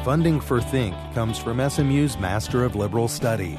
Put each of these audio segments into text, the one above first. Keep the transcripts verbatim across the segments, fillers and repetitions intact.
Funding for Think comes from S M U's Master of Liberal Studies.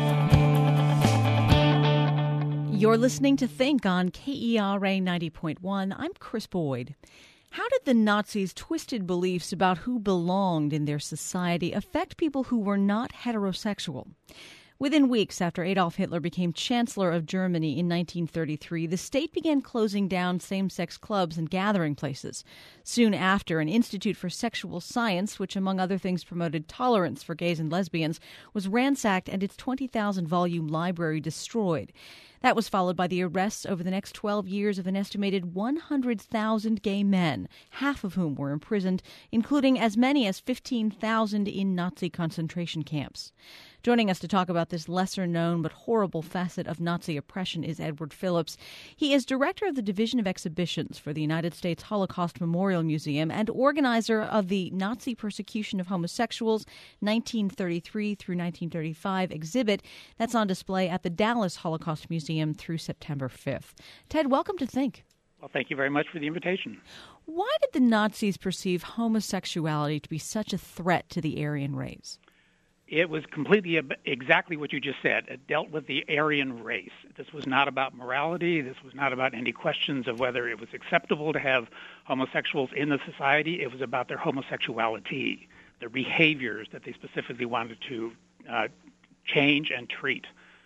You're listening to Think on K E R A ninety point one. I'm Chris Boyd. How did the Nazis' twisted beliefs about who belonged in their society affect people who were not heterosexual? Within weeks after Adolf Hitler became Chancellor of Germany in nineteen thirty-three, the state began closing down same-sex clubs and gathering places. Soon after, an Institute for Sexual Science, which among other things promoted tolerance for gays and lesbians, was ransacked and its twenty thousand volume library destroyed. That was followed by the arrests over the next twelve years of an estimated one hundred thousand gay men, half of whom were imprisoned, including as many as fifteen thousand in Nazi concentration camps. Joining us to talk about this lesser-known but horrible facet of Nazi oppression is Edward Phillips. He is director of the Division of Exhibitions for the United States Holocaust Memorial Museum and organizer of the Nazi Persecution of Homosexuals nineteen thirty-three through nineteen thirty-five exhibit that's on display at the Dallas Holocaust Museum through September fifth. Ted, welcome to Think. Well, thank you very much for the invitation. Why did the Nazis perceive homosexuality to be such a threat to the Aryan race? It was completely exactly what you just said. It dealt with the Aryan race. This was not about morality. This was not about any questions of whether it was acceptable to have homosexuals in the society. It was about their homosexuality, their behaviors that they specifically wanted to uh, change and treat.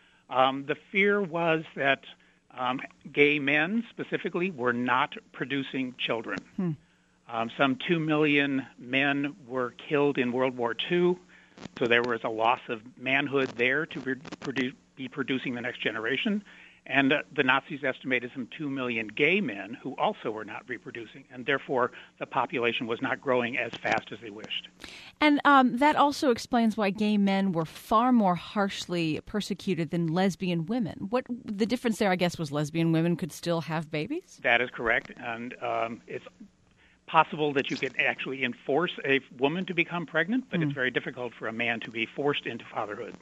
Um, the fear was that um, gay men specifically were not producing children. Hmm. Um, some two million men were killed in World War Two. So there was a loss of manhood there to produ- be producing the next generation. And uh, the Nazis estimated some two million gay men who also were not reproducing. And therefore, the population was not growing as fast as they wished. And um, that also explains why gay men were far more harshly persecuted than lesbian women. What the difference there, I guess, was lesbian women could still have babies? That is correct. And um, it's possible that you could actually enforce a woman to become pregnant, but mm. it's very difficult for a man to be forced into fatherhood.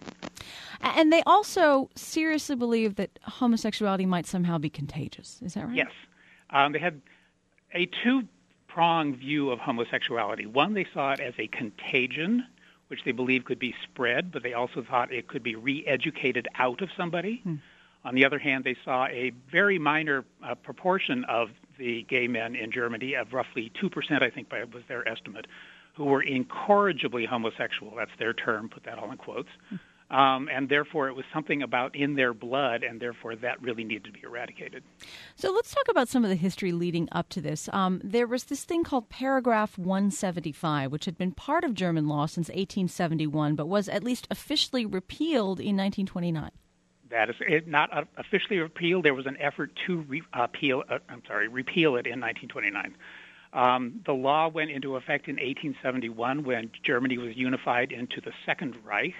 And they also seriously believed that homosexuality might somehow be contagious. Is that right? Yes. Um, they had a two-pronged view of homosexuality. One, they saw it as a contagion, which they believed could be spread, but they also thought it could be re-educated out of somebody. Mm. On the other hand, they saw a very minor uh, proportion of the gay men in Germany, of roughly two percent, I think was their estimate, who were incorrigibly homosexual. That's their term, put that all in quotes. Um, and therefore, it was something about in their blood, and therefore that really needed to be eradicated. So let's talk about some of the history leading up to this. Um, there was this thing called Paragraph one seventy-five, which had been part of German law since eighteen seventy-one, but was at least officially repealed in nineteen twenty-nine. That is it, not officially repealed. There was an effort to re, uh, appeal, uh, I'm sorry, repeal it in nineteen twenty-nine. Um, the law went into effect in eighteen seventy-one when Germany was unified into the Second Reich.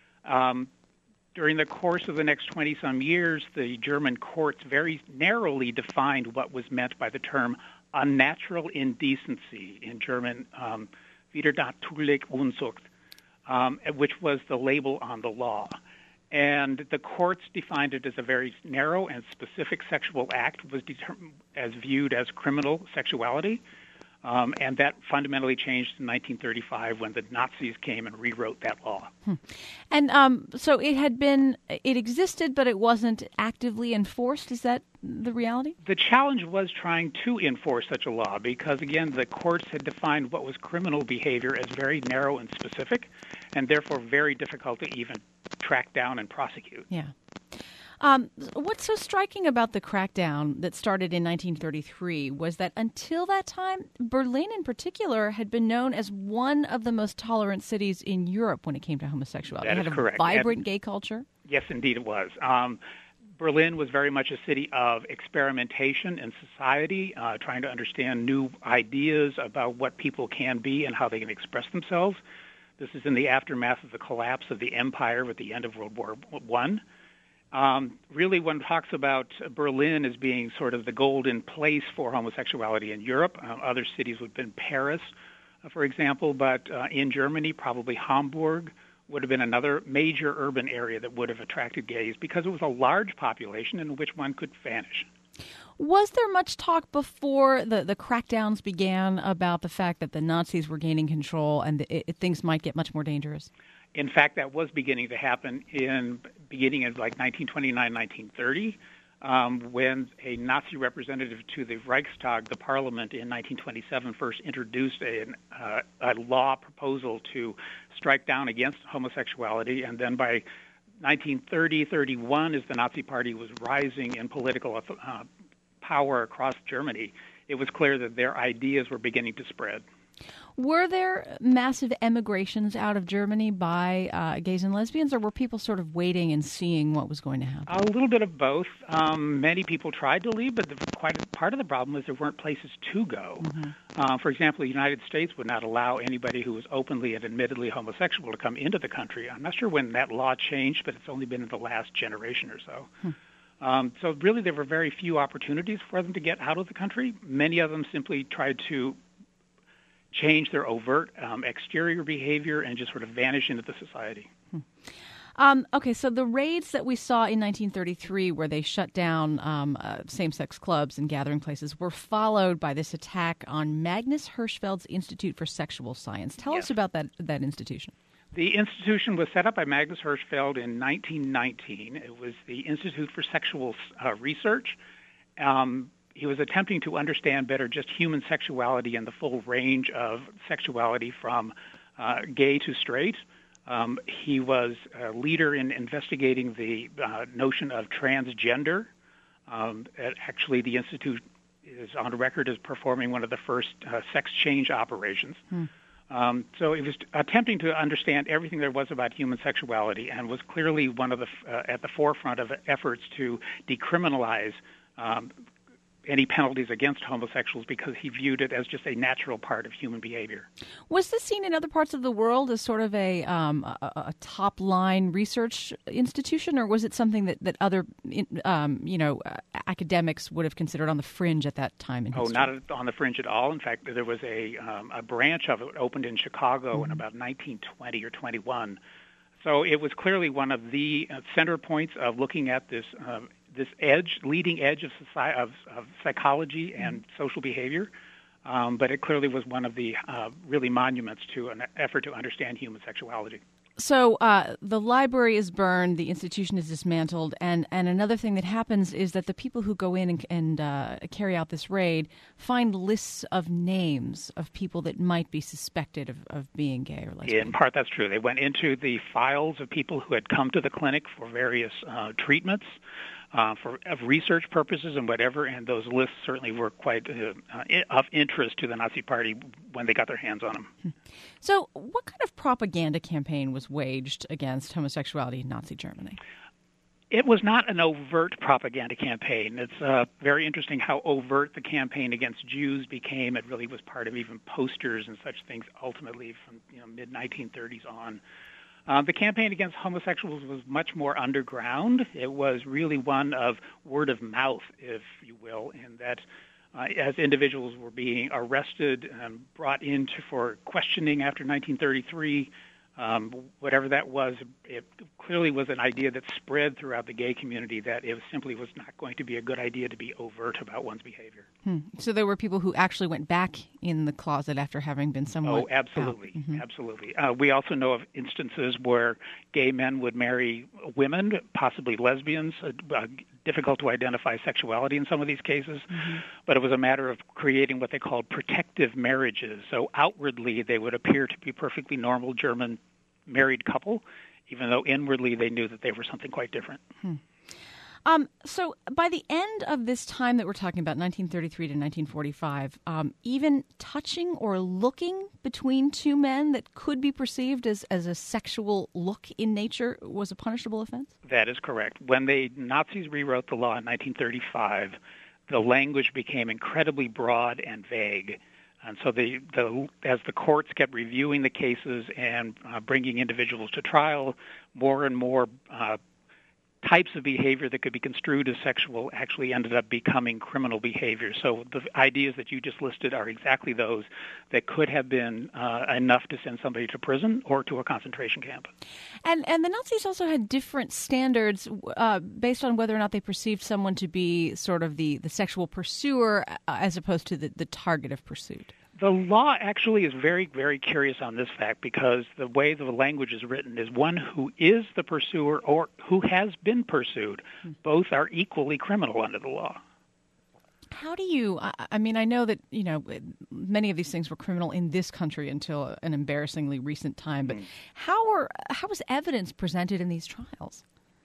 Um, during the course of the next twenty-some years, the German courts very narrowly defined what was meant by the term unnatural indecency, in German, um, Widernatürliche Unzucht, um, which was the label on the law. And the courts defined it as a very narrow and specific sexual act, was determined as viewed as criminal sexuality. Um, and that fundamentally changed in nineteen thirty-five when the Nazis came and rewrote that law. Hmm. And um, so it had been, it existed, but it wasn't actively enforced. Is that the reality? The challenge was trying to enforce such a law because, again, the courts had defined what was criminal behavior as very narrow and specific, and therefore very difficult to even track down and prosecute. Yeah. Um, what's so striking about the crackdown that started in nineteen thirty-three was that until that time, Berlin in particular had been known as one of the most tolerant cities in Europe when it came to homosexuality. That it is had a correct. vibrant and, gay culture. Yes, indeed it was. Um, Berlin was very much a city of experimentation in society, uh, trying to understand new ideas about what people can be and how they can express themselves. This is in the aftermath of the collapse of the empire at the end of World War One. Um, really, one talks about Berlin as being sort of the golden place for homosexuality in Europe. Uh, other cities would have been Paris, uh, for example, but uh, in Germany, probably Hamburg would have been another major urban area that would have attracted gays because it was a large population in which one could vanish. Was there much talk before the, the crackdowns began about the fact that the Nazis were gaining control and it, it, things might get much more dangerous? In fact, that was beginning to happen in beginning of like nineteen twenty-nine, nineteen thirty, um, when a Nazi representative to the Reichstag, the parliament, in nineteen twenty-seven first introduced a, uh, a law proposal to strike down against homosexuality, and then by nineteen thirty, thirty-one, as the Nazi Party was rising in political uh, power across Germany, it was clear that their ideas were beginning to spread. Were there massive emigrations out of Germany by uh, gays and lesbians, or were people sort of waiting and seeing what was going to happen? A little bit of both. Um, many people tried to leave, but the, quite a, part of the problem was there weren't places to go. Mm-hmm. Uh, for example, the United States would not allow anybody who was openly and admittedly homosexual to come into the country. I'm not sure when that law changed, but it's only been in the last generation or so. Hmm. Um, so really there were very few opportunities for them to get out of the country. Many of them simply tried to change their overt um, exterior behavior and just sort of vanish into the society. Hmm. Um, okay, so the raids that we saw in nineteen thirty-three where they shut down um, uh, same-sex clubs and gathering places were followed by this attack on Magnus Hirschfeld's Institute for Sexual Science. Tell yes. us about that, that institution. The institution was set up by Magnus Hirschfeld in nineteen nineteen. It was the Institute for Sexual uh, Research. Um, he was attempting to understand better just human sexuality and the full range of sexuality from uh, gay to straight. Um, he was a leader in investigating the uh, notion of transgender. Um, actually, the Institute is on record as performing one of the first uh, sex change operations. Hmm. Um, so it was attempting to understand everything there was about human sexuality and was clearly one of the uh, at the forefront of efforts to decriminalize um, any penalties against homosexuals because he viewed it as just a natural part of human behavior. Was this seen in other parts of the world as sort of a, um, a, a top-line research institution, or was it something that, that other um, you know, uh, academics would have considered on the fringe at that time in history? Oh, not on the fringe at all. In fact, there was a, um, a branch of it opened in Chicago mm-hmm. in about nineteen twenty or twenty-one. So it was clearly one of the center points of looking at this um, this edge, leading edge of, society, of, of psychology and mm-hmm. social behavior, um, but it clearly was one of the uh, really monuments to an effort to understand human sexuality. So uh, the library is burned, the institution is dismantled, and, and another thing that happens is that the people who go in and, and uh, carry out this raid find lists of names of people that might be suspected of, of being gay or lesbian. In part, that's true. They went into the files of people who had come to the clinic for various uh, treatments, Uh, for of research purposes and whatever, and those lists certainly were quite uh, uh, of interest to the Nazi Party when they got their hands on them. So what kind of propaganda campaign was waged against homosexuality in Nazi Germany? It was not an overt propaganda campaign. It's uh, very interesting how overt the campaign against Jews became. It really was part of even posters and such things ultimately from you know, mid nineteen thirties on. Uh, the campaign against homosexuals was much more underground. It was really one of word of mouth, if you will, in that uh, as individuals were being arrested and brought in to, for questioning after nineteen thirty-three, um, whatever that was, it clearly was an idea that spread throughout the gay community that it simply was not going to be a good idea to be overt about one's behavior. Hmm. So there were people who actually went back in the closet after having been somewhat Oh, absolutely, mm-hmm. absolutely. Uh, we also know of instances where gay men would marry women, possibly lesbians, uh, uh, difficult to identify sexuality in some of these cases, mm-hmm. but it was a matter of creating what they called protective marriages. So outwardly they would appear to be perfectly normal German married couple, even though inwardly they knew that they were something quite different. Hmm. Um, so by the end of this time that we're talking about, nineteen thirty-three to nineteen forty-five, um, even touching or looking between two men that could be perceived as, as a sexual look in nature was a punishable offense? That is correct. When the Nazis rewrote the law in nineteen thirty-five, the language became incredibly broad and vague. And so the, the, as the courts kept reviewing the cases and uh, bringing individuals to trial, more and more uh, types of behavior that could be construed as sexual actually ended up becoming criminal behavior. So the ideas that you just listed are exactly those that could have been uh, enough to send somebody to prison or to a concentration camp. And and the Nazis also had different standards uh, based on whether or not they perceived someone to be sort of the, the sexual pursuer uh, as opposed to the, the target of pursuit. The law actually is very, very curious on this fact because the way the language is written is one who is the pursuer or who has been pursued. Both are equally criminal under the law. How do you, I mean, I know that, you know, many of these things were criminal in this country until an embarrassingly recent time, but mm. how are, how was evidence presented in these trials?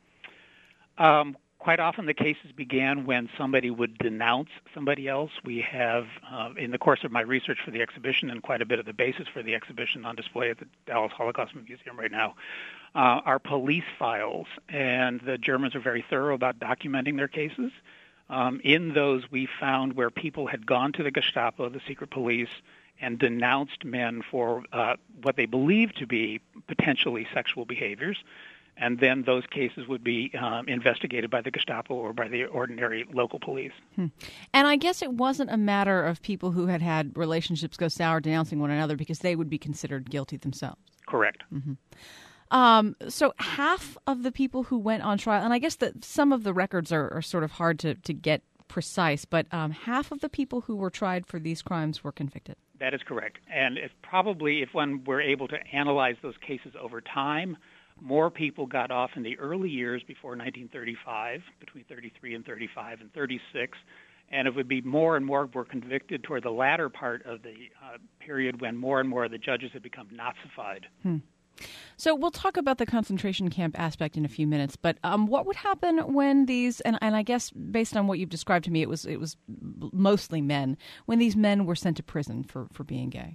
Um, Quite often the cases began when somebody would denounce somebody else. We have, uh, in the course of my research for the exhibition and quite a bit of the basis for the exhibition on display at the Dallas Holocaust Museum right now, uh, are police files. And the Germans are very thorough about documenting their cases. Um, in those, we found where people had gone to the Gestapo, the secret police, and denounced men for uh, what they believed to be potentially sexual behaviors. And then those cases would be um, investigated by the Gestapo or by the ordinary local police. Hmm. And I guess it wasn't a matter of people who had had relationships go sour denouncing one another because they would be considered guilty themselves. Correct. Mm-hmm. Um, so half of the people who went on trial, and I guess that some of the records are, are sort of hard to, to get precise, but um, half of the people who were tried for these crimes were convicted. That is correct. And it's probably, if one were able to analyze those cases over time, more people got off in the early years before nineteen thirty-five, between thirty-three and thirty-five and thirty-six, and it would be more and more were convicted toward the latter part of the uh, period when more and more of the judges had become Nazified. Hmm. So we'll talk about the concentration camp aspect in a few minutes, but um, what would happen when these, and, and I guess based on what you've described to me, it was it was mostly men, when these men were sent to prison for, for being gay?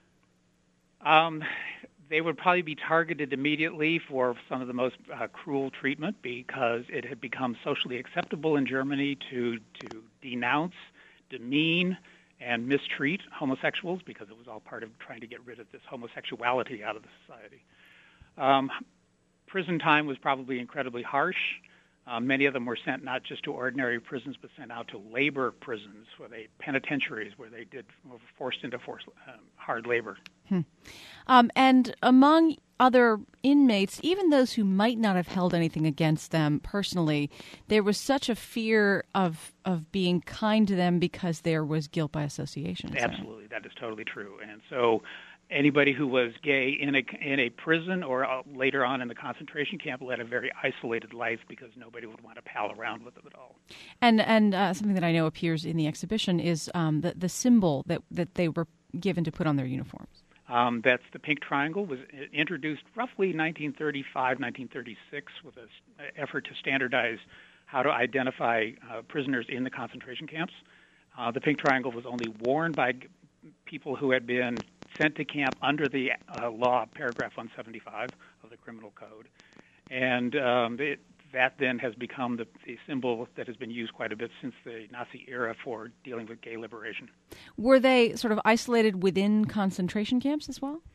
Um. They would probably be targeted immediately for some of the most uh, cruel treatment because it had become socially acceptable in Germany to to denounce, demean, and mistreat homosexuals because it was all part of trying to get rid of this homosexuality out of the society. Um, prison time was probably incredibly harsh. Uh, many of them were sent not just to ordinary prisons, but sent out to labor prisons, where they penitentiaries, where they did were forced into forced, um, hard labor. Hmm. Um, and among other inmates, even those who might not have held anything against them personally, there was such a fear of of being kind to them because there was guilt by association. Absolutely, so. That is totally true. And so anybody who was gay in a in a prison or uh, later on in the concentration camp led a very isolated life because nobody would want to pal around with them at all. And and uh, something that I know appears in the exhibition is um, the the symbol that that they were given to put on their uniforms. Um, that's the pink triangle. Was introduced roughly nineteen thirty-five, nineteen thirty-six with an effort to standardize how to identify uh, prisoners in the concentration camps. Uh, the pink triangle was only worn by g- people who had been sent to camp under the uh, law, paragraph one seventy-five of the Criminal Code. And um, it, that then has become the, the symbol that has been used quite a bit since the Nazi era for dealing with gay liberation. Were they sort of isolated within concentration camps as well?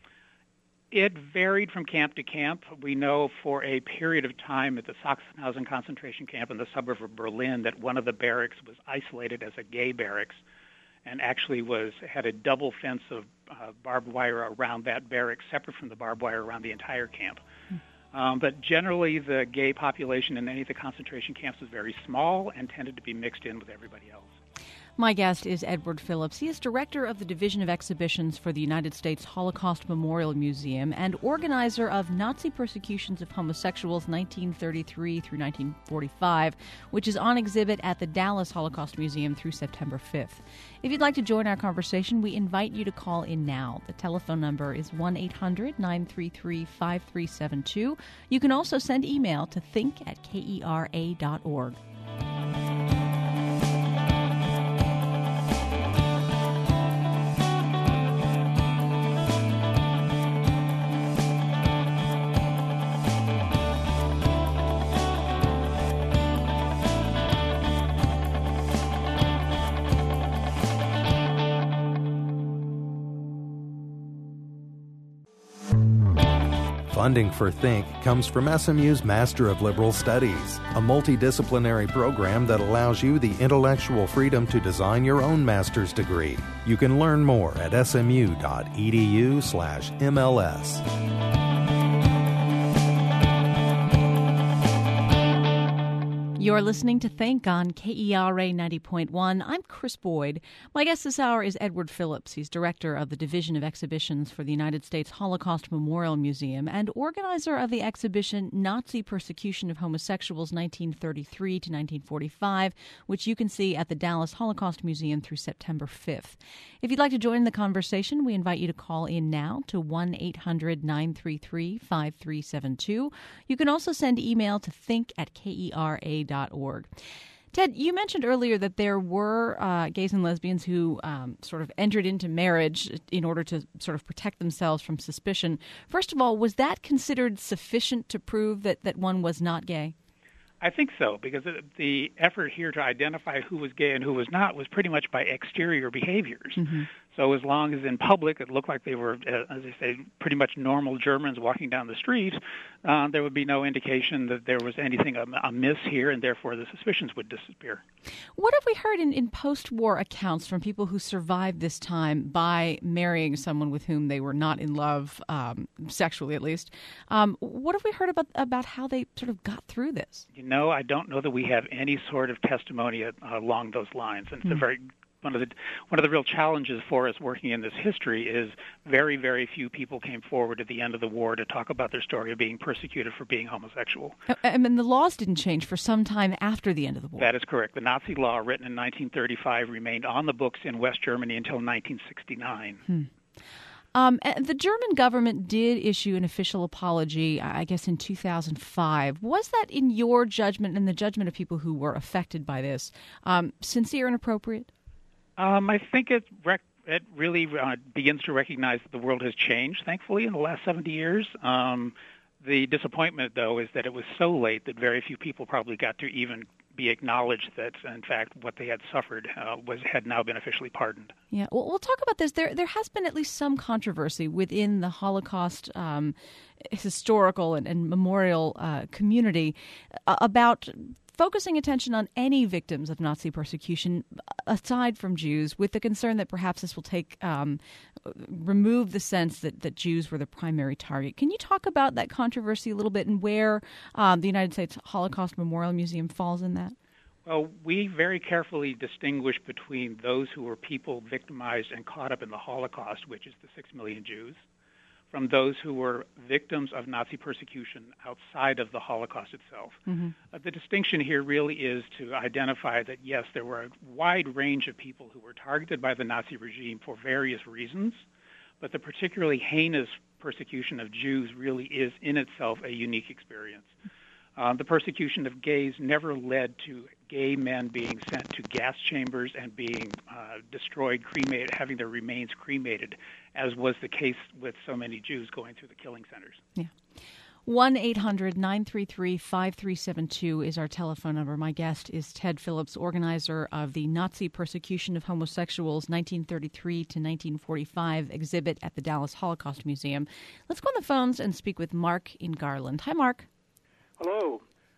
It varied from camp to camp. We know for a period of time at the Sachsenhausen concentration camp in the suburb of Berlin that one of the barracks was isolated as a gay barracks and actually was had a double fence of uh, barbed wire around that barracks, separate from the barbed wire around the entire camp. Hmm. Um, but generally, the gay population in any of the concentration camps was very small and tended to be mixed in with everybody else. My guest is Edward Phillips. He is director of the Division of Exhibitions for the United States Holocaust Memorial Museum and organizer of Nazi Persecutions of Homosexuals nineteen thirty-three through nineteen forty-five, which is on exhibit at the Dallas Holocaust Museum through September fifth. If you'd like to join our conversation, we invite you to call in now. The telephone number is one eight hundred nine three three five three seven two. You can also send email to think at K E R A dot org. Funding for Think comes from S M U's Master of Liberal Studies, a multidisciplinary program that allows you the intellectual freedom to design your own master's degree. You can learn more at smu.edu slash MLS. You're listening to Think on K E R A ninety point one. I'm Chris Boyd. My guest this hour is Edward Phillips. He's director of the Division of Exhibitions for the United States Holocaust Memorial Museum and organizer of the exhibition Nazi Persecution of Homosexuals nineteen thirty-three to nineteen forty-five, which you can see at the Dallas Holocaust Museum through September fifth. If you'd like to join the conversation, we invite you to call in now to one eight hundred nine three three five three seven two. You can also send email to think at K E R A dot org. Ted, you mentioned earlier that there were uh, gays and lesbians who um, sort of entered into marriage in order to sort of protect themselves from suspicion. First of all, was that considered sufficient to prove that, that one was not gay? I think so, because the effort here to identify who was gay and who was not was pretty much by exterior behaviors. Mm-hmm. So as long as in public it looked like they were, as I say, pretty much normal Germans walking down the street, uh, there would be no indication that there was anything amiss here, and therefore the suspicions would disappear. What have we heard in, in post-war accounts from people who survived this time by marrying someone with whom they were not in love, um, sexually at least? Um, what have we heard about about how they sort of got through this? You know, I don't know that we have any sort of testimony uh, along those lines, and it's mm. a very One of the one of the real challenges for us working in this history is very, very few people came forward at the end of the war to talk about their story of being persecuted for being homosexual. I mean, the laws didn't change for some time after the end of the war. That is correct. The Nazi law, written in nineteen thirty-five, remained on the books in West Germany until nineteen sixty-nine. Hmm. Um, the German government did issue an official apology, I guess, in two thousand five. Was that, in your judgment and the judgment of people who were affected by this, um, sincere and appropriate? Um, I think it rec- it really uh, begins to recognize that the world has changed, thankfully, in the last seventy years. Um, the disappointment, though, is that it was so late that very few people probably got to even be acknowledged that, in fact, what they had suffered uh, was had now been officially pardoned. Yeah, well, we'll talk about this. There, there has been at least some controversy within the Holocaust um, historical and, and memorial uh, community uh, about focusing attention on any victims of Nazi persecution, aside from Jews, with the concern that perhaps this will take um, remove the sense that, that Jews were the primary target. Can you talk about that controversy a little bit and where um, the United States Holocaust Memorial Museum falls in that? Well, we very carefully distinguish between those who were people victimized and caught up in the Holocaust, which is the six million Jews, from those who were victims of Nazi persecution outside of the Holocaust itself. Mm-hmm. Uh, the distinction here really is to identify that, yes, there were a wide range of people who were targeted by the Nazi regime for various reasons, but the particularly heinous persecution of Jews really is in itself a unique experience. Uh, the persecution of gays never led to gay men being sent to gas chambers and being uh, destroyed, cremated, having their remains cremated, as was the case with so many Jews going through the killing centers. Yeah. one eight hundred nine three three five three seven two is our telephone number. My guest is Ted Phillips, organizer of the Nazi Persecution of Homosexuals nineteen thirty-three to nineteen forty-five exhibit at the Dallas Holocaust Museum. Let's go on the phones and speak with Mark in Garland. Hi, Mark. Hello.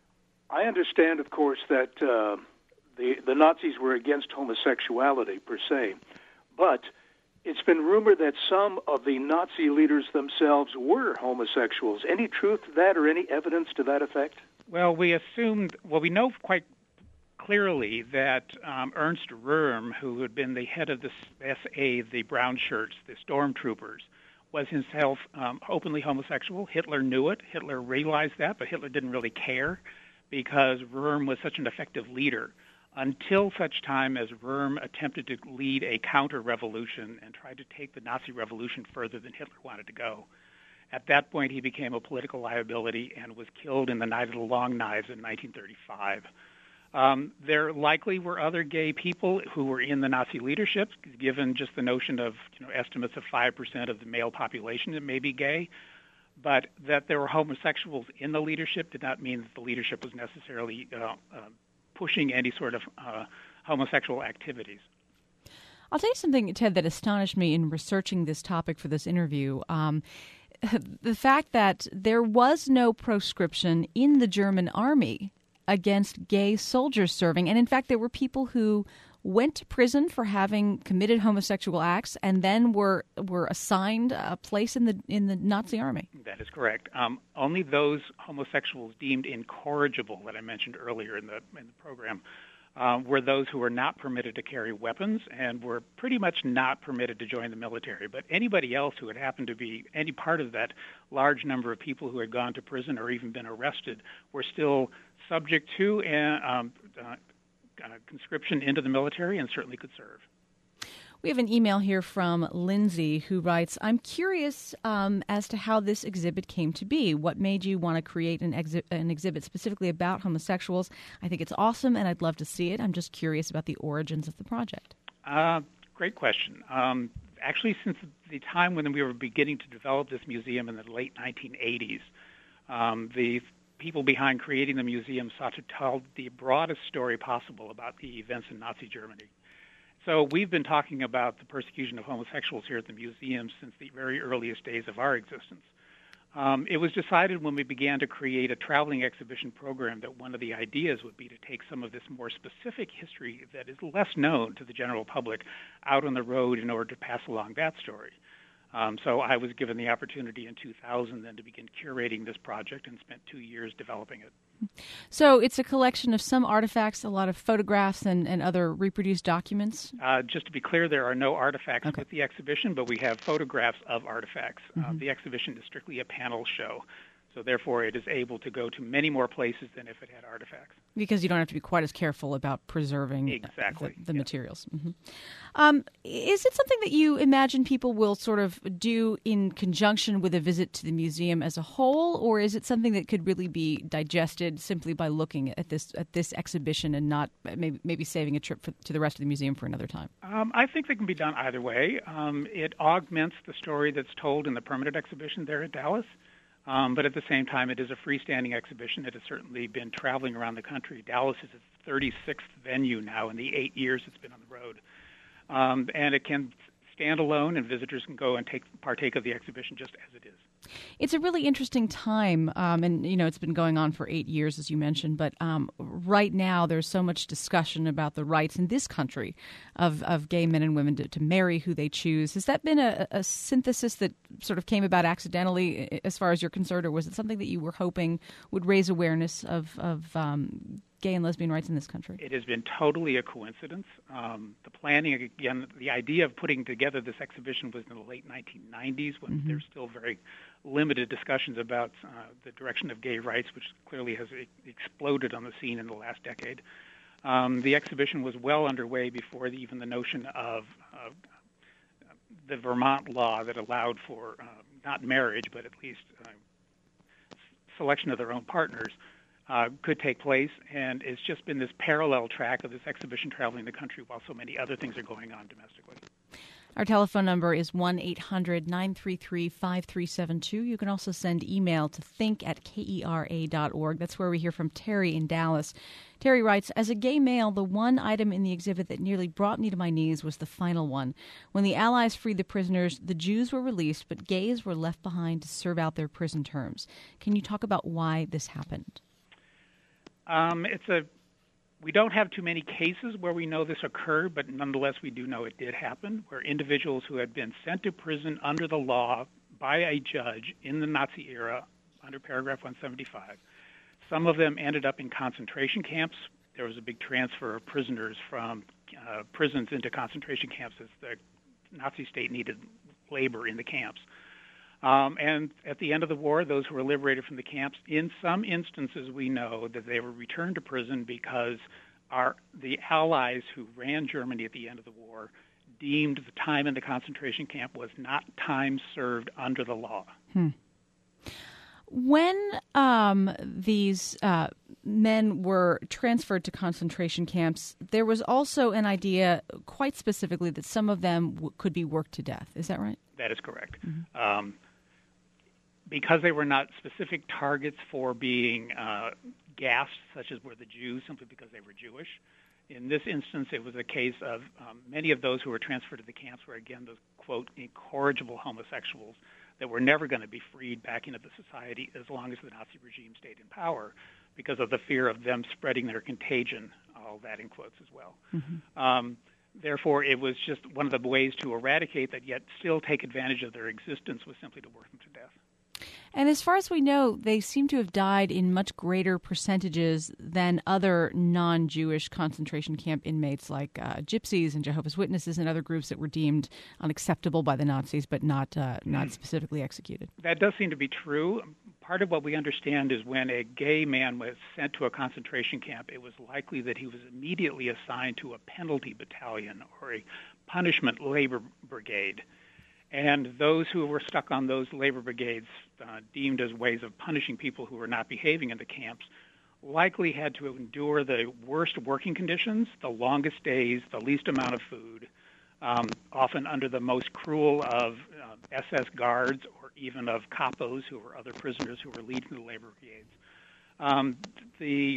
I understand, of course, that uh, the, the Nazis were against homosexuality per se, but it's been rumored that some of the Nazi leaders themselves were homosexuals. Any truth to that or any evidence to that effect? Well, we assumed, well, we know quite clearly that um, Ernst Röhm, who had been the head of the S A, the brown shirts, the stormtroopers, was himself um, openly homosexual. Hitler knew it. Hitler realized that, but Hitler didn't really care because Röhm was such an effective leader until such time as Röhm attempted to lead a counter-revolution and tried to take the Nazi revolution further than Hitler wanted to go. At that point, he became a political liability and was killed in the Night of the Long Knives in nineteen thirty-five. Um, there likely were other gay people who were in the Nazi leadership, given just the notion of, you know, estimates of five percent of the male population that may be gay. But that there were homosexuals in the leadership did not mean that the leadership was necessarily uh, uh, pushing any sort of uh, homosexual activities. I'll tell you something, Ted, that astonished me in researching this topic for this interview. Um, the fact that there was no proscription in the German army against gay soldiers serving. And in fact, there were people who went to prison for having committed homosexual acts and then were were assigned a place in the in the Nazi army. That is correct. Um, only those homosexuals deemed incorrigible that I mentioned earlier in the in the program um, were those who were not permitted to carry weapons and were pretty much not permitted to join the military. But anybody else who had happened to be any part of that large number of people who had gone to prison or even been arrested were still subject to uh, um, uh, Uh, conscription into the military and certainly could serve. We have an email here from Lindsay who writes, I'm curious um, as to how this exhibit came to be. What made you want to create an, exhi- an exhibit specifically about homosexuals? I think it's awesome and I'd love to see it. I'm just curious about the origins of the project. Uh, great question. Um, actually, since the time when we were beginning to develop this museum in the late nineteen eighties, um, the people behind creating the museum sought to tell the broadest story possible about the events in Nazi Germany. So we've been talking about the persecution of homosexuals here at the museum since the very earliest days of our existence. Um, it was decided when we began to create a traveling exhibition program that one of the ideas would be to take some of this more specific history that is less known to the general public out on the road in order to pass along that story. Um, so I was given the opportunity in two thousand then to begin curating this project and spent two years developing it. So it's a collection of some artifacts, a lot of photographs and, and other reproduced documents? Uh, just to be clear, there are no artifacts okay. with the exhibition, but we have photographs of artifacts. Mm-hmm. Uh, the exhibition is strictly a panel show. So therefore, it is able to go to many more places than if it had artifacts. Because you don't have to be quite as careful about preserving exactly. the, the yeah. materials. Mm-hmm. Um, is it something that you imagine people will sort of do in conjunction with a visit to the museum as a whole, or is it something that could really be digested simply by looking at this at this exhibition and not maybe, maybe saving a trip for, to the rest of the museum for another time? Um, I think they can be done either way. Um, it augments the story that's told in the permanent exhibition there at Dallas. Um, but at the same time, it is a freestanding exhibition. It has certainly been traveling around the country. Dallas is its thirty-sixth venue now in the eight years it's been on the road. Um, and it can stand alone, and visitors can go and take partake of the exhibition just as it is. It's a really interesting time, um, and, you know, it's been going on for eight years, as you mentioned, but um, right now there's so much discussion about the rights in this country of, of gay men and women to, to marry who they choose. Has that been a, a synthesis that sort of came about accidentally as far as you're concerned, or was it something that you were hoping would raise awareness of, of um, gay and lesbian rights in this country? It has been totally a coincidence. Um, the planning, again, the idea of putting together this exhibition was in the late nineteen nineties when mm-hmm. there's still very limited discussions about uh, the direction of gay rights, which clearly has e- exploded on the scene in the last decade. Um, the exhibition was well underway before the, even the notion of uh, the Vermont law that allowed for uh, not marriage, but at least uh, selection of their own partners uh, could take place. And it's just been this parallel track of this exhibition traveling the country while so many other things are going on domestically. Our telephone number is one eight hundred nine three three five three seven two. You can also send email to think at kera dot org. That's where we hear from Terry in Dallas. Terry writes, as a gay male, the one item in the exhibit that nearly brought me to my knees was the final one. When the Allies freed the prisoners, the Jews were released, but gays were left behind to serve out their prison terms. Can you talk about why this happened? Um, it's a We don't have too many cases where we know this occurred, but nonetheless we do know it did happen, where individuals who had been sent to prison under the law by a judge in the Nazi era, under paragraph one seventy-five, some of them ended up in concentration camps. There was a big transfer of prisoners from uh, prisons into concentration camps as the Nazi state needed labor in the camps. Um, and at the end of the war, those who were liberated from the camps, in some instances we know that they were returned to prison because our, the Allies who ran Germany at the end of the war deemed the time in the concentration camp was not time served under the law. Hmm. When um, these uh, men were transferred to concentration camps, there was also an idea, quite specifically, that some of them w- could be worked to death. Is that right? That is correct. Mm-hmm. Um, because they were not specific targets for being uh, gassed, such as were the Jews, simply because they were Jewish. In this instance, it was a case of um, many of those who were transferred to the camps were, again, those, quote, incorrigible homosexuals that were never going to be freed back into the society as long as the Nazi regime stayed in power, because of the fear of them spreading their contagion, all that in quotes as well. Mm-hmm. Um, therefore, it was just one of the ways to eradicate that, yet still take advantage of their existence, was simply to work them to death. And as far as we know, they seem to have died in much greater percentages than other non-Jewish concentration camp inmates like uh, gypsies and Jehovah's Witnesses and other groups that were deemed unacceptable by the Nazis but not uh, not specifically executed. That does seem to be true. Part of what we understand is when a gay man was sent to a concentration camp, it was likely that he was immediately assigned to a penalty battalion or a punishment labor brigade. And those who were stuck on those labor brigades, uh, deemed as ways of punishing people who were not behaving in the camps, likely had to endure the worst working conditions, the longest days, the least amount of food, um, often under the most cruel of uh, S S guards or even of capos, who were other prisoners who were leading the labor brigades. Um, the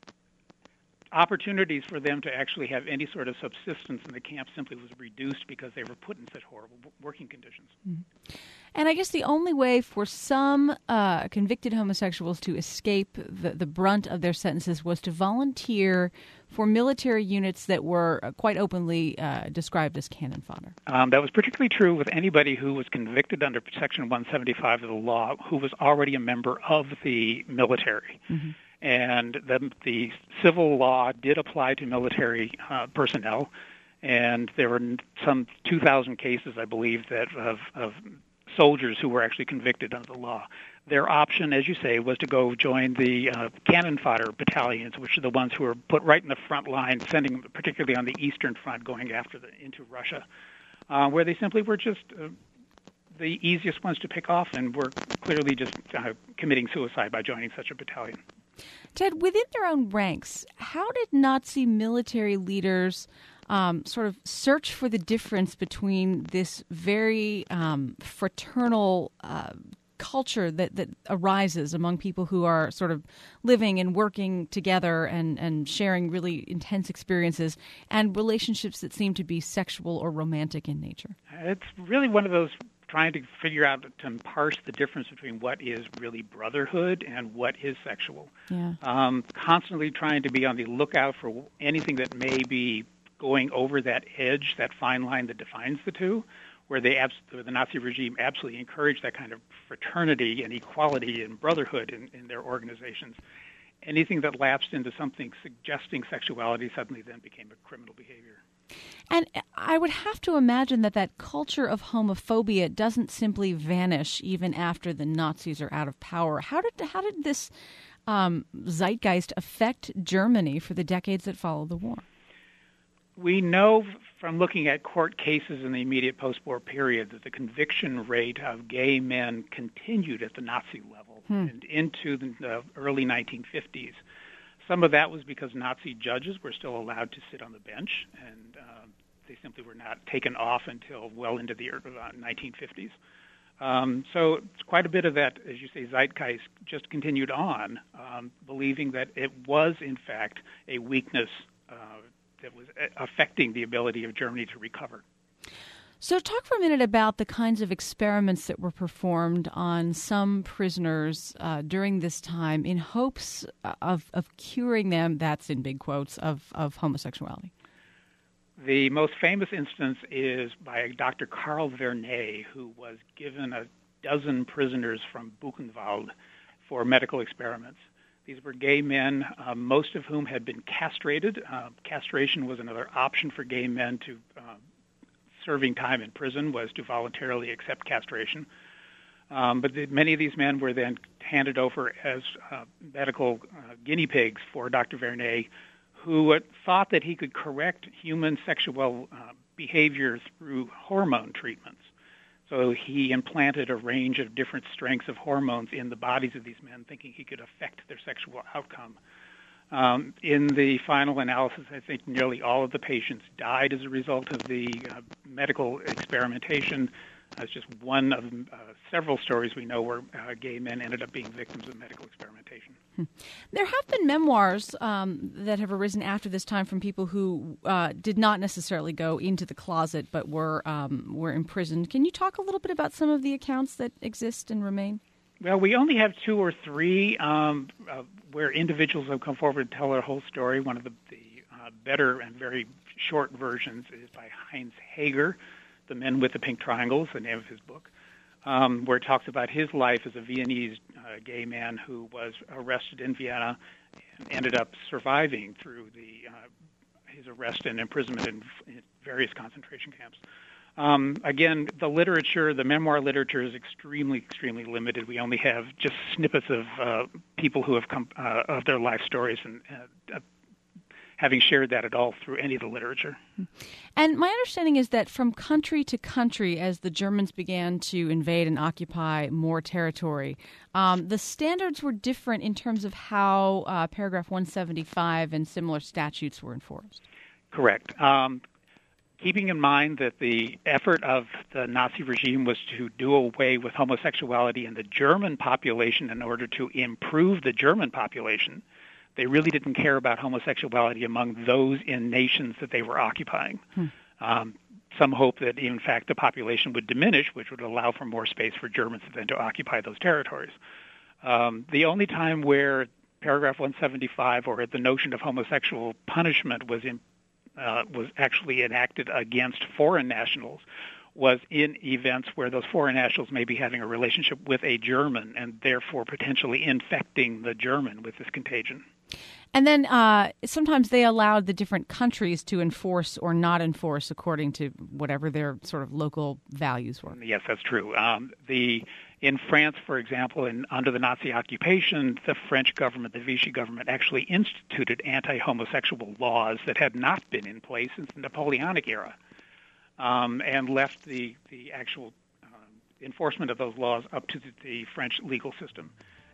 opportunities for them to actually have any sort of subsistence in the camp simply was reduced because they were put in such horrible working conditions. Mm-hmm. And I guess the only way for some uh, convicted homosexuals to escape the, the brunt of their sentences was to volunteer for military units that were quite openly uh, described as cannon fodder. Um, that was particularly true with anybody who was convicted under Section one seventy-five of the law who was already a member of the military. Mm-hmm. And the, the civil law did apply to military uh, personnel, and there were some two thousand cases, I believe, that of, of soldiers who were actually convicted under the law. Their option, as you say, was to go join the uh, cannon fodder battalions, which are the ones who were put right in the front line, sending particularly on the Eastern Front, going after the into Russia, uh, where they simply were just uh, the easiest ones to pick off and were clearly just uh, committing suicide by joining such a battalion. Ted, within their own ranks, how did Nazi military leaders um, sort of search for the difference between this very um, fraternal uh, culture that, that arises among people who are sort of living and working together and, and sharing really intense experiences and relationships that seem to be sexual or romantic in nature? It's really one of those trying to figure out, to parse the difference between what is really brotherhood and what is sexual. Yeah. Um, constantly trying to be on the lookout for anything that may be going over that edge, that fine line that defines the two, where they abs- the Nazi regime absolutely encouraged that kind of fraternity and equality and brotherhood in, in their organizations. Anything that lapsed into something suggesting sexuality suddenly then became a criminal behavior. And I would have to imagine that that culture of homophobia doesn't simply vanish even after the Nazis are out of power. How did how did this um, zeitgeist affect Germany for the decades that followed the war? We know from looking at court cases in the immediate post-war period that the conviction rate of gay men continued at the Nazi level hmm. and into the early nineteen fifties. Some of that was because Nazi judges were still allowed to sit on the bench, and uh, they simply were not taken off until well into the uh, nineteen fifties. Um, so it's quite a bit of that, as you say, zeitgeist just continued on, um, believing that it was, in fact, a weakness uh, that was affecting the ability of Germany to recover. So talk for a minute about the kinds of experiments that were performed on some prisoners uh, during this time in hopes of, of curing them, that's in big quotes, of, of homosexuality. The most famous instance is by Doctor Karl Vernet, who was given a dozen prisoners from Buchenwald for medical experiments. These were gay men, uh, most of whom had been castrated. Uh, castration was another option for gay men to uh, serving time in prison, was to voluntarily accept castration. Um, but the, many of these men were then handed over as uh, medical uh, guinea pigs for Doctor Vernet, who uh, thought that he could correct human sexual uh, behavior through hormone treatments. So he implanted a range of different strengths of hormones in the bodies of these men, thinking he could affect their sexual outcome. Um, in the final analysis, I think nearly all of the patients died as a result of the uh, medical experimentation. That's just one of uh, several stories we know where uh, gay men ended up being victims of medical experimentation. Hmm. There have been memoirs um, that have arisen after this time from people who uh, did not necessarily go into the closet but were um, were imprisoned. Can you talk a little bit about some of the accounts that exist and remain? Well, we only have two or three um, uh, where individuals have come forward to tell their whole story. One of the, the uh, better and very short versions is by Heinz Hager, The Men with the Pink Triangles, the name of his book, um, where it talks about his life as a Viennese uh, gay man who was arrested in Vienna and ended up surviving through the uh, his arrest and imprisonment in, in various concentration camps. Um, again, the literature, the memoir literature is extremely, extremely limited. We only have just snippets of uh, people who have come uh, of their life stories and uh, having shared that at all through any of the literature. And my understanding is that from country to country, as the Germans began to invade and occupy more territory, um, the standards were different in terms of how uh, paragraph one seventy-five and similar statutes were enforced. Correct. Um, keeping in mind that the effort of the Nazi regime was to do away with homosexuality in the German population in order to improve the German population, they really didn't care about homosexuality among those in nations that they were occupying. Hmm. Um, some hope that, in fact, the population would diminish, which would allow for more space for Germans then to occupy those territories. Um, the only time where paragraph one seventy-five or the notion of homosexual punishment was in, uh, was actually enacted against foreign nationals was in events where those foreign nationals may be having a relationship with a German and therefore potentially infecting the German with this contagion. And then uh, sometimes they allowed the different countries to enforce or not enforce according to whatever their sort of local values were. Yes, that's true. Um, the in France, for example, in, under the Nazi occupation, the French government, the Vichy government, actually instituted anti-homosexual laws that had not been in place since the Napoleonic era, um, and left the, the actual uh, enforcement of those laws up to the, the French legal system.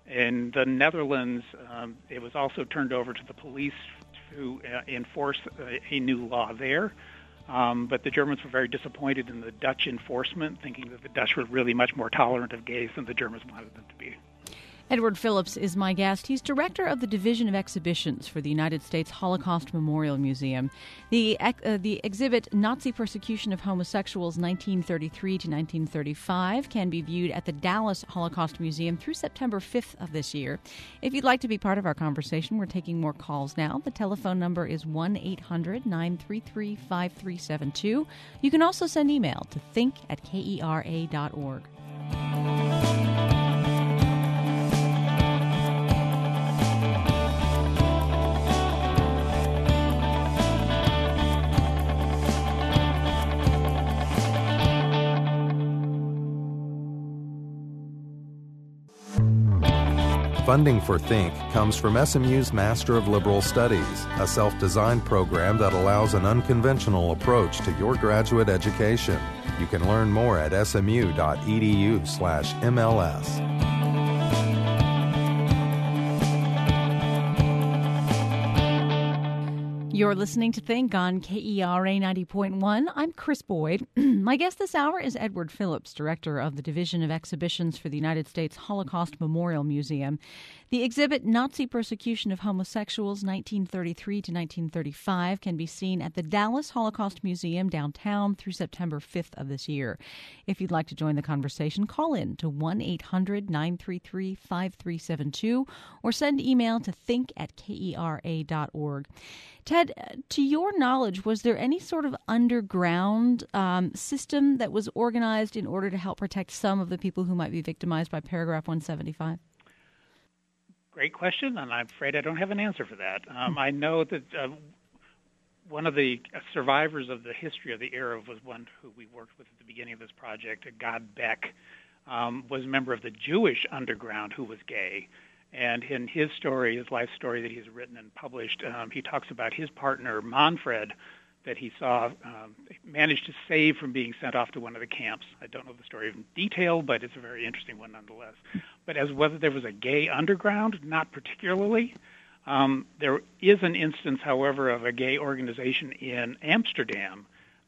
In the Netherlands, um, it was also turned over to the police to uh, enforce a, a new law there. Um, but the Germans were very disappointed in the Dutch enforcement, thinking that the Dutch were really much more tolerant of gays than the Germans wanted them to be. Edward Phillips is my guest. He's director of the Division of Exhibitions for the United States Holocaust Memorial Museum. The uh, the exhibit Nazi Persecution of Homosexuals nineteen thirty-three to nineteen thirty-five can be viewed at the Dallas Holocaust Museum through September fifth of this year. If you'd like to be part of our conversation, we're taking more calls now. The telephone number is one eight hundred nine three three five three seven two. You can also send email to think at K E R A dot org. Funding for Think comes from S M U's Master of Liberal Studies, a self-designed program that allows an unconventional approach to your graduate education. You can learn more at smu.edu slash MLS. You're listening to Think on K E R A ninety point one. I'm Chris Boyd. My guest this hour is Edward Phillips, director of the Division of Exhibitions for the United States Holocaust Memorial Museum. The exhibit Nazi Persecution of Homosexuals nineteen thirty-three to nineteen thirty-five can be seen at the Dallas Holocaust Museum downtown through September fifth of this year. If you'd like to join the conversation, call in to one eight hundred nine three three five three seven two or send email to think at K E R A dot org. Ted, to your knowledge, was there any sort of underground um, system that was organized in order to help protect some of the people who might be victimized by paragraph one seventy-five? Great question, and I'm afraid I don't have an answer for that. Um, I know that uh, one of the survivors of the history of the era was one who we worked with at the beginning of this project, Gad Beck, um, was a member of the Jewish underground who was gay. And in his story, his life story that he's written and published, um, he talks about his partner, Manfred, that he saw um, managed to save from being sent off to one of the camps. I don't know the story in detail, but it's a very interesting one nonetheless. But as whether there was a gay underground, not particularly. Um, there is an instance, however, of a gay organization in Amsterdam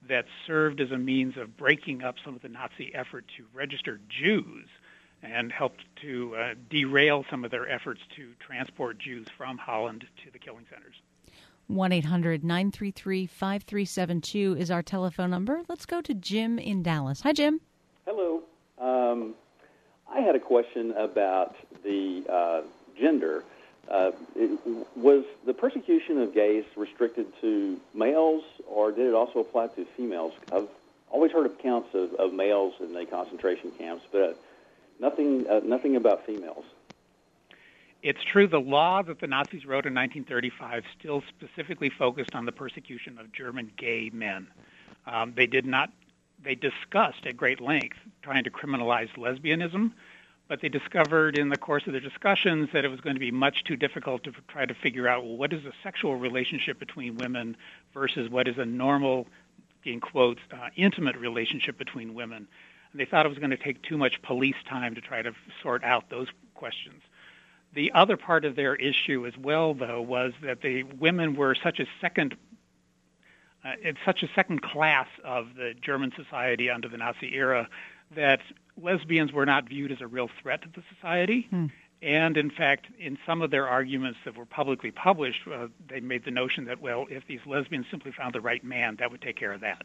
that served as a means of breaking up some of the Nazi effort to register Jews and helped to uh, derail some of their efforts to transport Jews from Holland to the killing centers. one eight hundred nine three three five three seven two is our telephone number. Let's go to Jim in Dallas. Hi, Jim. Hello. Um, I had a question about the uh, gender. Uh, it, was the persecution of gays restricted to males, or did it also apply to females? I've always heard of accounts of, of males in the concentration camps, but nothing, uh, nothing about females. It's true, the law that the Nazis wrote in nineteen thirty-five still specifically focused on the persecution of German gay men. Um, they did not, they discussed at great length trying to criminalize lesbianism, but they discovered in the course of their discussions that it was going to be much too difficult to try to figure out, well, what is a sexual relationship between women versus what is a normal, in quotes, uh, intimate relationship between women. And they thought it was going to take too much police time to try to sort out those questions. The other part of their issue as well, though, was that the women were such a second, uh, it's such a second class of the German society under the Nazi era that lesbians were not viewed as a real threat to the society. Hmm. And in fact, in some of their arguments that were publicly published, uh, they made the notion that, well, if these lesbians simply found the right man, that would take care of that.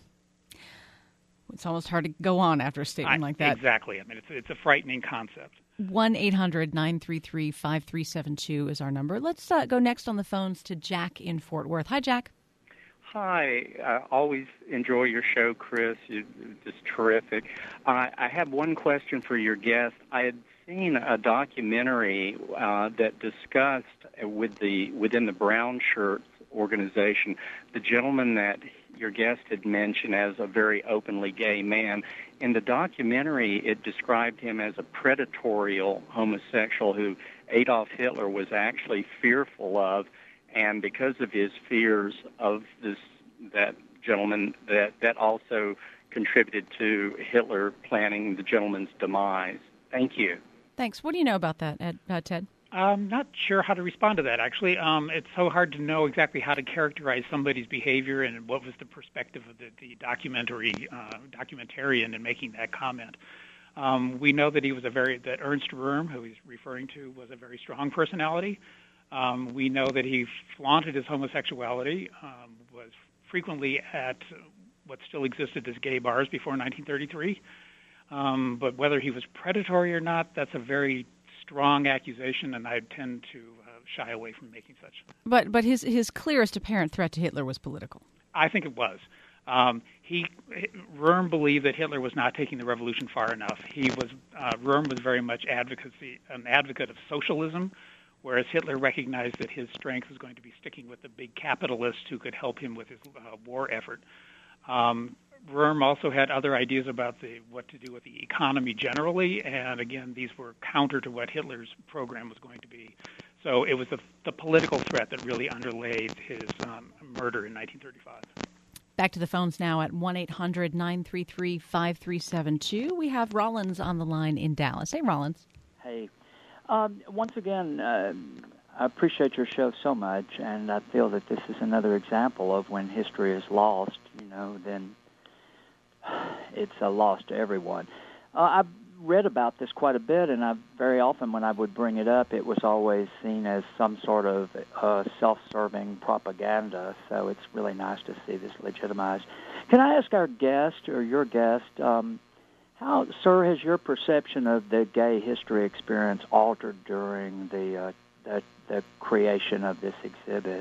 It's almost hard to go on after a statement I, like that. Exactly. I mean, it's, it's a frightening concept. one eight hundred nine three three five three seven two is our number. Let's uh, go next on the phones to Jack in Fort Worth. Hi, Jack. Hi. I always enjoy your show, Chris. You're just terrific. Uh, I have one question for your guest. I had seen a documentary uh, that discussed with the within the Brown Shirts organization the gentleman that your guest had mentioned as a very openly gay man. In the documentary, it described him as a predatorial homosexual who Adolf Hitler was actually fearful of, and because of his fears of this that gentleman, that, that also contributed to Hitler planning the gentleman's demise. Thank you. Thanks. What do you know about that, Ed, uh, Ted? I'm not sure how to respond to that, actually. Um, it's so hard to know exactly how to characterize somebody's behavior and what was the perspective of the, the documentary uh, documentarian in making that comment. Um, we know that he was a very that Ernst Röhm, who he's referring to, was a very strong personality. Um, we know that he flaunted his homosexuality, um, was frequently at what still existed as gay bars before nineteen thirty-three. Um, but whether he was predatory or not, that's a very strong accusation, and I tend to uh, shy away from making such. But but his his clearest apparent threat to Hitler was political. I think it was. Um, he Röhm believed that Hitler was not taking the revolution far enough. He was uh, Röhm was very much advocacy an advocate of socialism, whereas Hitler recognized that his strength was going to be sticking with the big capitalists who could help him with his uh, war effort. Um, Röhm also had other ideas about the, what to do with the economy generally, and again, these were counter to what Hitler's program was going to be. So it was the, the political threat that really underlaid his um, murder in nineteen thirty-five. Back to the phones now at one eight hundred nine three three five three seven two. We have Rollins on the line in Dallas. Hey, Rollins. Hey. Um, once again, uh, I appreciate your show so much, and I feel that this is another example of when history is lost, you know, then it's a loss to everyone. Uh, I've read about this quite a bit, and I very often when I would bring it up, it was always seen as some sort of uh, self-serving propaganda, so it's really nice to see this legitimized. Can I ask our guest, or your guest, um, how, sir, has your perception of the gay history experience altered during the, uh, the, the creation of this exhibit?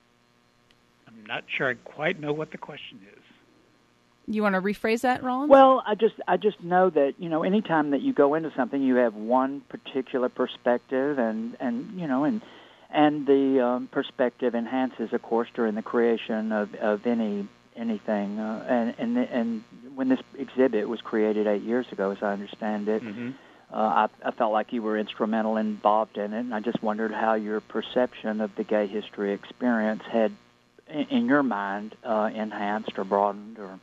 I'm not sure I quite know what the question is. You want to rephrase that, Rollins? Well, I just I just know that, you know, anytime that you go into something, you have one particular perspective, and, and you know, and and the um, perspective enhances, of course, during the creation of, of any anything. Uh, and, and and when this exhibit was created eight years ago, as I understand it, mm-hmm. uh, I, I felt like you were instrumental and involved in it, and I just wondered how your perception of the gay history experience had, in, in your mind, uh, enhanced or broadened or...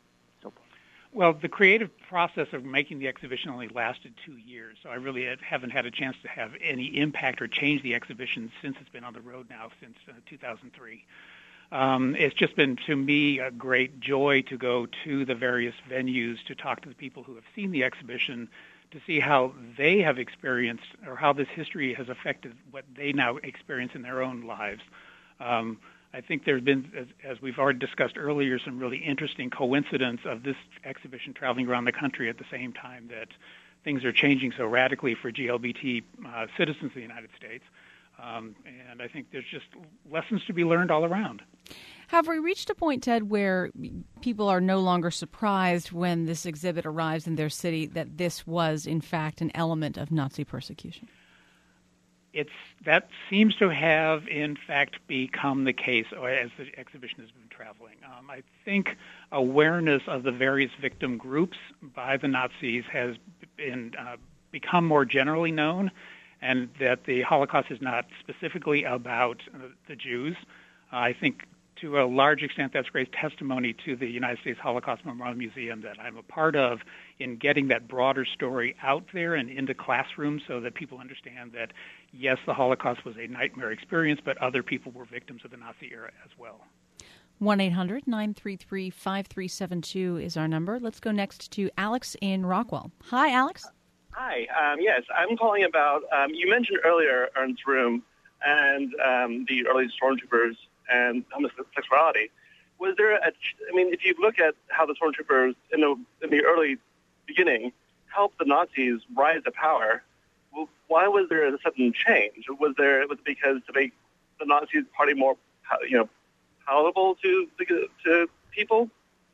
Well, the creative process of making the exhibition only lasted two years, so I really haven't had a chance to have any impact or change the exhibition since it's been on the road now since uh, two thousand three. Um, it's just been, to me, a great joy to go to the various venues to talk to the people who have seen the exhibition, to see how they have experienced or how this history has affected what they now experience in their own lives. Um, I think there's been, as, as we've already discussed earlier, some really interesting coincidence of this exhibition traveling around the country at the same time that things are changing so radically for G L B T uh, citizens of the United States. Um, and I think there's just lessons to be learned all around. Have we reached a point, Ted, where people are no longer surprised when this exhibit arrives in their city that this was, in fact, an element of Nazi persecution? It's that seems to have, in fact, become the case as the exhibition has been traveling. Um, I think awareness of the various victim groups by the Nazis has been uh, become more generally known, and that the Holocaust is not specifically about uh, the Jews. Uh, I think to a large extent that's great testimony to the United States Holocaust Memorial Museum that I'm a part of in getting that broader story out there and into classrooms so that people understand that, yes, the Holocaust was a nightmare experience, but other people were victims of the Nazi era as well. one eight hundred nine three three five three seven two is our number. Let's go next to Alex in Rockwell. Hi, Alex. Hi. Um, yes, I'm calling about, um, you mentioned earlier Ernst Room and um, the early stormtroopers and homosexuality. Was there a, I mean, if you look at how the stormtroopers in the, in the early beginning helped the Nazis rise to power, well, why was there a sudden change? Was there, was it because to make the Nazi party more, you know, palatable to, to, to people?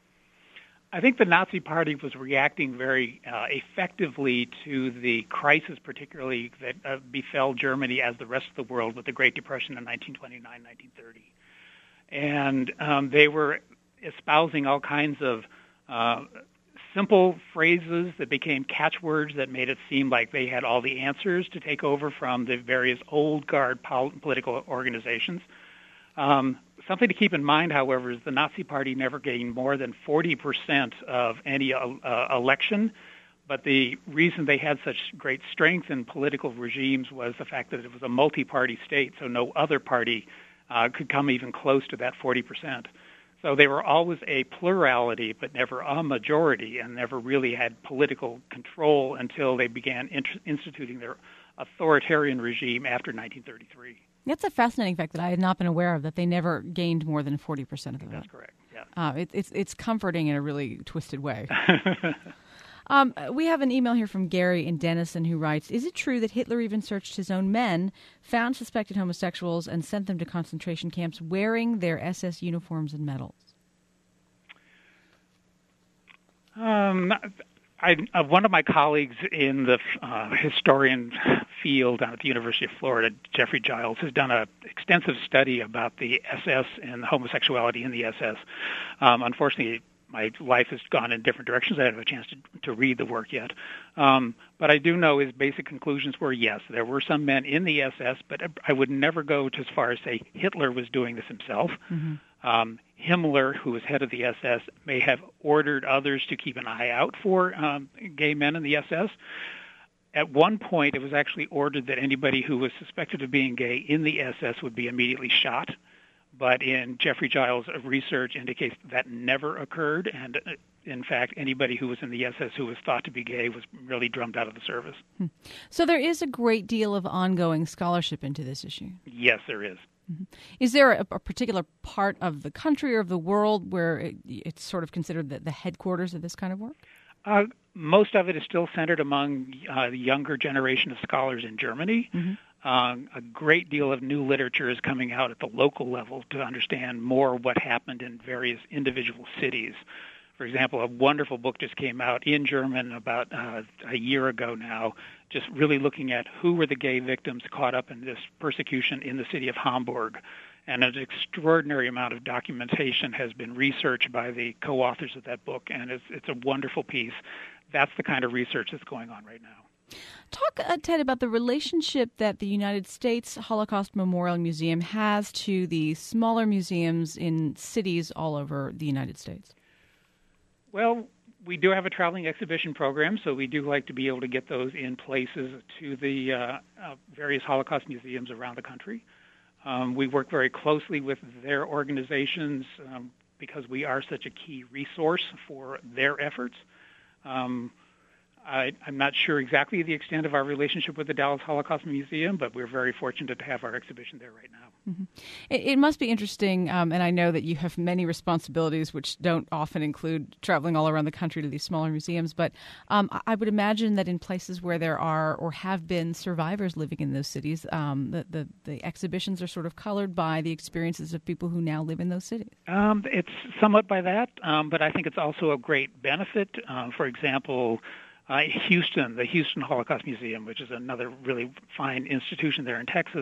I think the Nazi Party was reacting very uh, effectively to the crisis, particularly that uh, befell Germany as the rest of the world with the Great Depression in nineteen twenty-nine, nineteen thirty. And um, they were espousing all kinds of uh, simple phrases that became catchwords that made it seem like they had all the answers to take over from the various old guard pol- political organizations. Um, something to keep in mind, however, is the Nazi Party never gained more than forty percent of any uh, election, but the reason they had such great strength in political regimes was the fact that it was a multi-party state, so no other party uh, could come even close to that forty percent. So they were always a plurality, but never a majority, and never really had political control until they began int- instituting their authoritarian regime after nineteen thirty-three. That's a fascinating fact that I had not been aware of, that they never gained more than forty percent of the vote. That's correct, yeah. Uh, it, it's, it's comforting in a really twisted way. um, we have an email here from Gary in Denison who writes, is it true that Hitler even searched his own men, found suspected homosexuals, and sent them to concentration camps wearing their S S uniforms and medals? Um, I, uh, one of my colleagues in the uh, historian field down at the University of Florida, Jeffrey Giles, has done an extensive study about the S S and homosexuality in the S S. Um, unfortunately, my life has gone in different directions. I haven't had a chance to, to read the work yet. Um, but I do know his basic conclusions were, yes, there were some men in the S S, but I would never go to as far as say Hitler was doing this himself. Mm-hmm. Um, Himmler, who was head of the S S, may have ordered others to keep an eye out for um, gay men in the S S. At one point, it was actually ordered that anybody who was suspected of being gay in the S S would be immediately shot. But in Jeffrey Giles' research indicates that never occurred, and in fact, anybody who was in the S S who was thought to be gay was really drummed out of the service. Hmm. So there is a great deal of ongoing scholarship into this issue. Yes, there is. Mm-hmm. Is there a, a particular part of the country or of the world where it, it's sort of considered the, the headquarters of this kind of work? Uh, most of it is still centered among uh, the younger generation of scholars in Germany. Mm-hmm. Um, a great deal of new literature is coming out at the local level to understand more what happened in various individual cities. For example, a wonderful book just came out in German about uh, a year ago now, just really looking at who were the gay victims caught up in this persecution in the city of Hamburg. And an extraordinary amount of documentation has been researched by the co-authors of that book, and it's, it's a wonderful piece. That's the kind of research that's going on right now. Talk, uh, Ted, about the relationship that the United States Holocaust Memorial Museum has to the smaller museums in cities all over the United States. Well, we do have a traveling exhibition program, so we do like to be able to get those in places to the uh, uh, various Holocaust museums around the country. Um, we work very closely with their organizations um, because we are such a key resource for their efforts. Um, I, I'm not sure exactly the extent of our relationship with the Dallas Holocaust Museum, but we're very fortunate to have our exhibition there right now. Mm-hmm. It, it must be interesting, um, and I know that you have many responsibilities which don't often include traveling all around the country to these smaller museums, but um, I would imagine that in places where there are or have been survivors living in those cities, um, the, the, the exhibitions are sort of colored by the experiences of people who now live in those cities. Um, it's somewhat by that, um, but I think it's also a great benefit. Uh, for example, Uh, Houston, the Houston Holocaust Museum, which is another really fine institution there in Texas,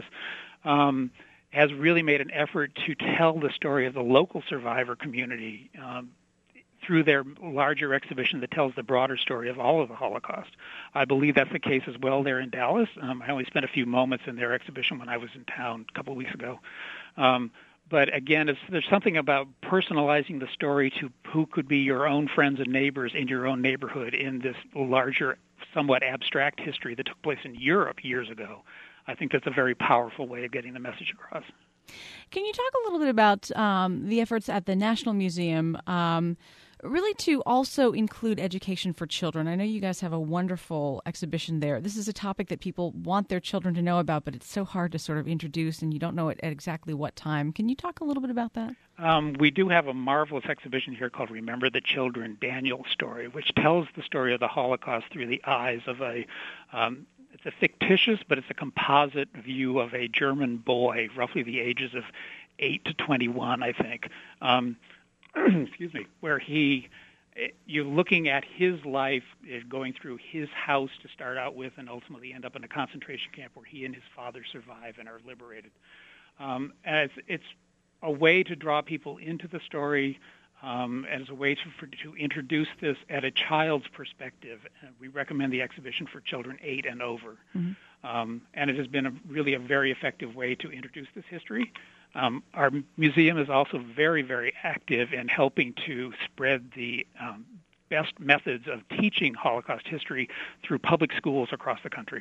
um, has really made an effort to tell the story of the local survivor community um, through their larger exhibition that tells the broader story of all of the Holocaust. I believe that's the case as well there in Dallas. Um, I only spent a few moments in their exhibition when I was in town a couple of weeks ago. Um, But again, it's, there's something about personalizing the story to who could be your own friends and neighbors in your own neighborhood in this larger, somewhat abstract history that took place in Europe years ago. I think that's a very powerful way of getting the message across. Can you talk a little bit about um, the efforts at the National Museum, um, really to also include education for children? I know you guys have a wonderful exhibition there. This is a topic that people want their children to know about, but it's so hard to sort of introduce, and you don't know it at exactly what time. Can you talk a little bit about that? Um, we do have a marvelous exhibition here called Remember the Children, Daniel's Story, which tells the story of the Holocaust through the eyes of a um, it's a fictitious, but it's a composite view of a German boy, roughly the ages of eight to twenty-one, I think. Um, excuse me, where he, you're looking at his life going through his house to start out with and ultimately end up in a concentration camp where he and his father survive and are liberated. Um, and it's, it's a way to draw people into the story um, as a way to, for, to introduce this at a child's perspective. And we recommend the exhibition for children eight and over. Mm-hmm. Um, and it has been a, really a very effective way to introduce this history. Um, our museum is also very, very active in helping to spread the um, best methods of teaching Holocaust history through public schools across the country.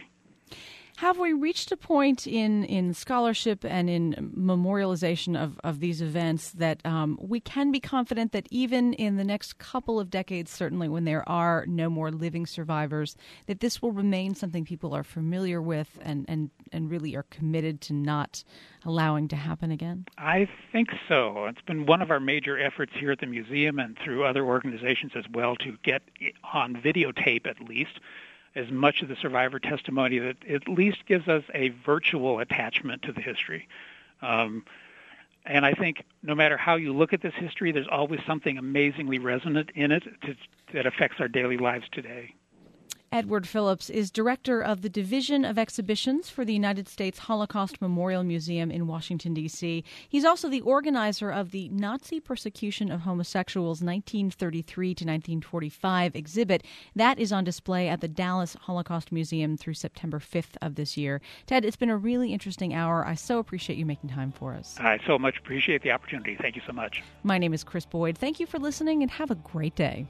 Have we reached a point in, in scholarship and in memorialization of, of these events that um, we can be confident that even in the next couple of decades, certainly when there are no more living survivors, that this will remain something people are familiar with and, and, and really are committed to not allowing to happen again? I think so. It's been one of our major efforts here at the museum and through other organizations as well to get on videotape at least as much of the survivor testimony that at least gives us a virtual attachment to the history. Um, and I think no matter how you look at this history, there's always something amazingly resonant in it to, that affects our daily lives today. Edward Phillips is director of the Division of Exhibitions for the United States Holocaust Memorial Museum in Washington, D C He's also the organizer of the Nazi Persecution of Homosexuals nineteen thirty-three to nineteen forty-five exhibit. That is on display at the Dallas Holocaust Museum through September fifth of this year. Ted, it's been a really interesting hour. I so appreciate you making time for us. I so much appreciate the opportunity. Thank you so much. My name is Chris Boyd. Thank you for listening and have a great day.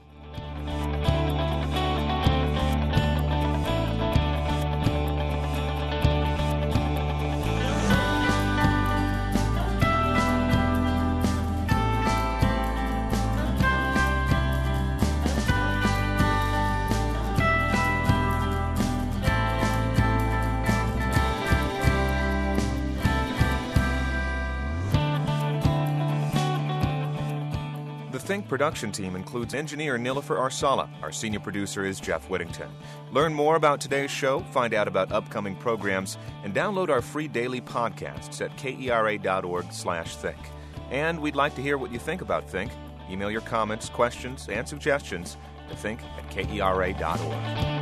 The Think production team includes engineer Nilofer Arsala. Our senior producer is Jeff Whittington. Learn more about today's show, find out about upcoming programs, and download our free daily podcasts at kera.org slash think. And we'd like to hear what you think about Think. Email your comments, questions, and suggestions to think at kera dot org.